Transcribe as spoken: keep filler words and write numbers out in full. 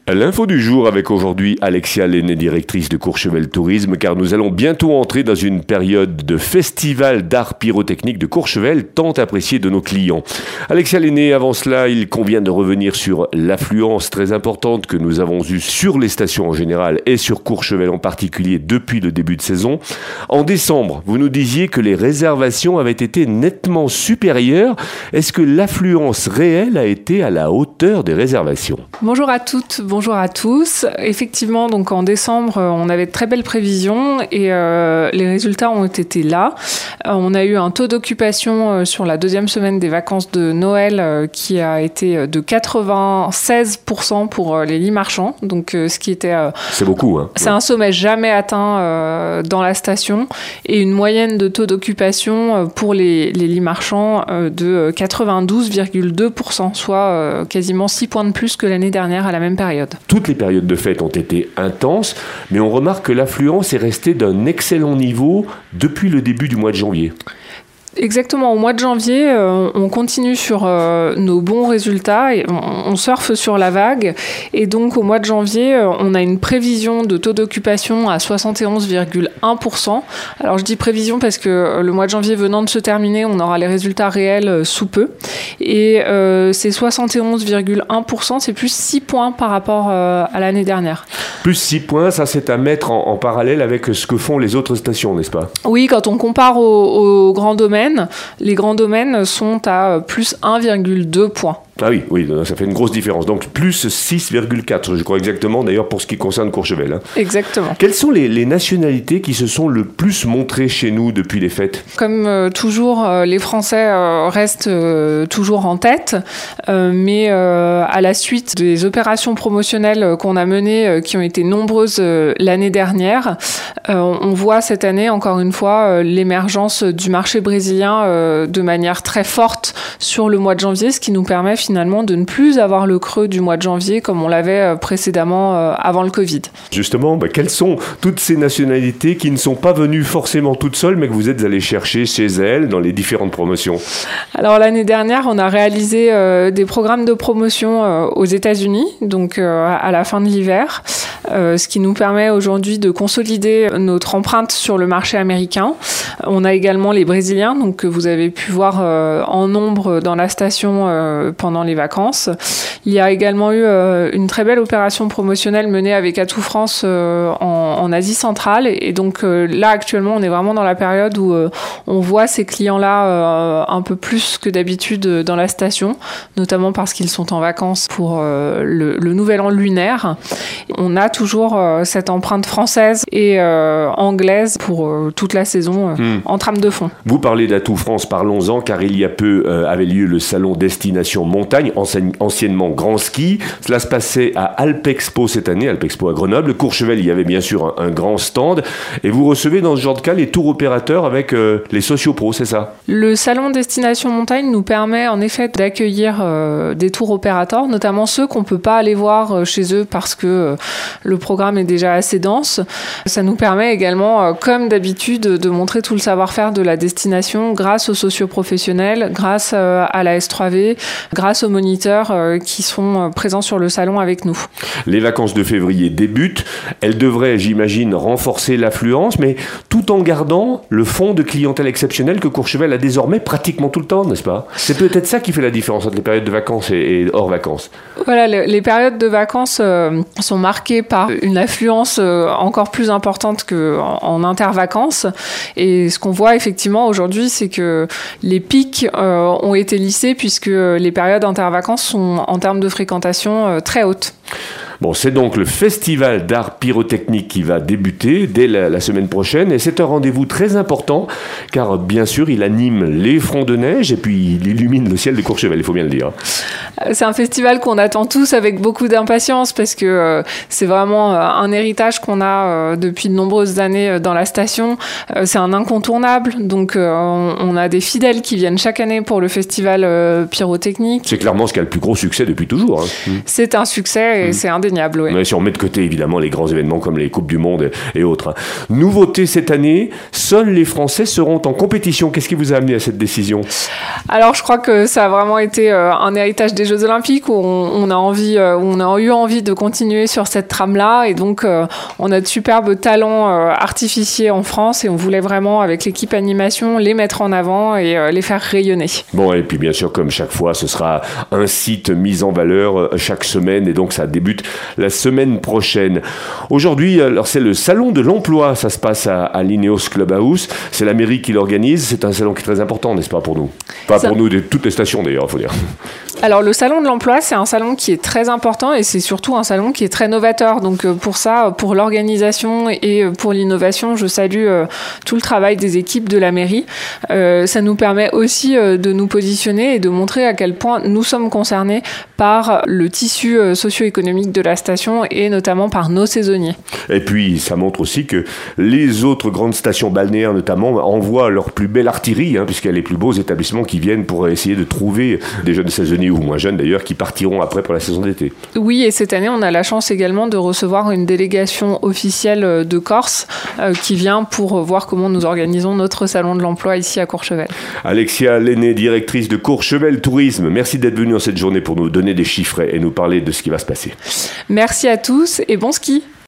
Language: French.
L'info du jour avec aujourd'hui Alexia Lenné, directrice de Courchevel Tourisme, car nous allons bientôt entrer dans une période de festival d'art pyrotechnique de Courchevel, tant apprécié de nos clients. Alexia Lenné, avant cela, il convient de revenir sur l'affluence très importante que nous avons eue sur les stations en général et sur Courchevel en particulier depuis le début de saison. En décembre, vous nous disiez que les réservations avaient été nettement supérieures. Est-ce que l'affluence réelle a été à la hauteur des réservations ? Bonjour à toutes, bonjour à tous. Effectivement, donc en décembre, on avait de très belles prévisions et euh, les résultats ont été là. Euh, on a eu un taux d'occupation euh, sur la deuxième semaine des vacances de Noël euh, qui a été de quatre-vingt-seize pour cent pour euh, les lits marchands. Donc, euh, ce qui était, euh, c'est beaucoup, hein. C'est un sommet jamais atteint euh, dans la station et une moyenne de taux d'occupation euh, pour les, les lits marchands euh, de quatre-vingt-douze virgule deux pour cent, soit euh, quasiment six points de plus que l'année dernière à la même période. Toutes les périodes de fête ont été intenses, mais on remarque que l'affluence est restée d'un excellent niveau depuis le début du mois de janvier. Exactement, au mois de janvier, euh, on continue sur euh, nos bons résultats et on, on surfe sur la vague. Et donc, au mois de janvier, euh, on a une prévision de taux d'occupation à soixante et onze virgule un pour cent. Alors, je dis prévision parce que euh, le mois de janvier venant de se terminer, on aura les résultats réels euh, sous peu. Et euh, ces soixante et onze virgule un pour cent, c'est plus six points par rapport euh, à l'année dernière. Plus six points, ça c'est à mettre en, en parallèle avec ce que font les autres stations, n'est-ce pas ? Oui, quand on compare aux, aux grands domaines, les grands domaines sont à plus un virgule deux points. Ah oui, oui, ça fait une grosse différence. Donc plus six virgule quatre, je crois exactement, d'ailleurs pour ce qui concerne Courchevel. Hein. Exactement. Quelles sont les, les nationalités qui se sont le plus montrées chez nous depuis les fêtes ? Comme euh, toujours, euh, les Français euh, restent euh, toujours en tête, euh, mais euh, à la suite des opérations promotionnelles euh, qu'on a menées, euh, qui ont été nombreuses euh, l'année dernière, euh, on voit cette année, encore une fois, euh, l'émergence du marché brésilien euh, de manière très forte sur le mois de janvier, ce qui nous permet finalement de ne plus avoir le creux du mois de janvier comme on l'avait précédemment avant le Covid. Justement, bah, quelles sont toutes ces nationalités qui ne sont pas venues forcément toutes seules, mais que vous êtes allés chercher chez elles dans les différentes promotions ? Alors l'année dernière, on a réalisé euh, des programmes de promotion euh, aux États-Unis, donc euh, à la fin de l'hiver, euh, ce qui nous permet aujourd'hui de consolider notre empreinte sur le marché américain. On a également les Brésiliens, donc que vous avez pu voir euh, en nombre dans la station euh, pendant les vacances. Il y a également eu euh, une très belle opération promotionnelle menée avec Atout France euh, en, en Asie centrale. Et, et donc euh, là, actuellement, on est vraiment dans la période où euh, on voit ces clients-là euh, un peu plus que d'habitude dans la station, notamment parce qu'ils sont en vacances pour euh, le, le nouvel an lunaire. On a toujours euh, cette empreinte française et euh, anglaise pour euh, toute la saison euh, mmh. en trame de fond. Vous parlez d'Atout France, parlons-en, car il y a peu euh, avait lieu le salon Destination Montagne, anciennement Grand Ski. Cela se passait à Alpexpo cette année, Alpexpo à Grenoble. Courchevel, il y avait bien sûr un, un grand stand. Et vous recevez dans ce genre de cas les tours opérateurs avec euh, les sociopros, c'est ça ? Le salon Destination Montagne nous permet en effet d'accueillir euh, des tours opérateurs, notamment ceux qu'on ne peut pas aller voir euh, chez eux parce que euh, le programme est déjà assez dense. Ça nous permet également, euh, comme d'habitude, de montrer tout le savoir-faire de la destination grâce aux socioprofessionnels, grâce euh, à la S trois V, grâce aux moniteurs euh, qui sont euh, présents sur le salon avec nous. Les vacances de février débutent. Elles devraient, j'imagine, renforcer l'affluence, mais tout en gardant le fonds de clientèle exceptionnel que Courchevel a désormais pratiquement tout le temps, n'est-ce pas ? C'est peut-être ça qui fait la différence entre les périodes de vacances et, et hors vacances. Voilà, le, les périodes de vacances euh, sont marquées par une affluence euh, encore plus importante qu'en en intervacances. Et ce qu'on voit effectivement aujourd'hui, c'est que les pics euh, ont été lissés puisque les périodes intervacances sont en termes de fréquentation euh, très hautes. Bon, c'est donc le festival d'art pyrotechnique qui va débuter dès la, la semaine prochaine et c'est un rendez-vous très important car bien sûr il anime les fronts de neige et puis il illumine le ciel de Courchevel, il faut bien le dire. C'est un festival qu'on attend tous avec beaucoup d'impatience parce que euh, c'est vraiment euh, un héritage qu'on a euh, depuis de nombreuses années euh, dans la station. Euh, c'est un incontournable, donc euh, on, on a des fidèles qui viennent chaque année pour le festival euh, pyrotechnique. C'est clairement ce qui a le plus gros succès depuis toujours. Hein. C'est un succès et mmh. c'est un des indéniable, oui. Mais si on met de côté évidemment les grands événements comme les Coupes du Monde et autres. Nouveauté cette année, seuls les Français seront en compétition. Qu'est-ce qui vous a amené à cette décision ? Alors je crois que ça a vraiment été un héritage des Jeux Olympiques où on, on a envie, où on a eu envie de continuer sur cette trame-là, et donc on a de superbes talents artificiers en France et on voulait vraiment avec l'équipe animation les mettre en avant et les faire rayonner. Bon, et puis bien sûr comme chaque fois ce sera un site mis en valeur chaque semaine, et donc ça débute la semaine prochaine. Aujourd'hui, alors c'est le salon de l'emploi, ça se passe à, à l'Ineos Clubhouse, c'est la mairie qui l'organise, c'est un salon qui est très important, n'est-ce pas, pour nous ? Pas ça... pour nous, de toutes les stations d'ailleurs, il faut dire. Alors le salon de l'emploi, c'est un salon qui est très important et c'est surtout un salon qui est très novateur. Donc pour ça, pour l'organisation et pour l'innovation, je salue tout le travail des équipes de la mairie. Euh, ça nous permet aussi de nous positionner et de montrer à quel point nous sommes concernés par le tissu socio-économique de la station et notamment par nos saisonniers. Et puis ça montre aussi que les autres grandes stations balnéaires notamment envoient leur plus belle artillerie, hein, puisqu'il y a les plus beaux établissements qui viennent pour essayer de trouver des jeunes saisonniers ou moins jeunes d'ailleurs, qui partiront après pour la saison d'été. Oui, et cette année, on a la chance également de recevoir une délégation officielle de Corse euh, qui vient pour voir comment nous organisons notre salon de l'emploi ici à Courchevel. Alexia Lenné, directrice de Courchevel Tourisme, merci d'être venue en cette journée pour nous donner des chiffres et nous parler de ce qui va se passer. Merci à tous et bon ski.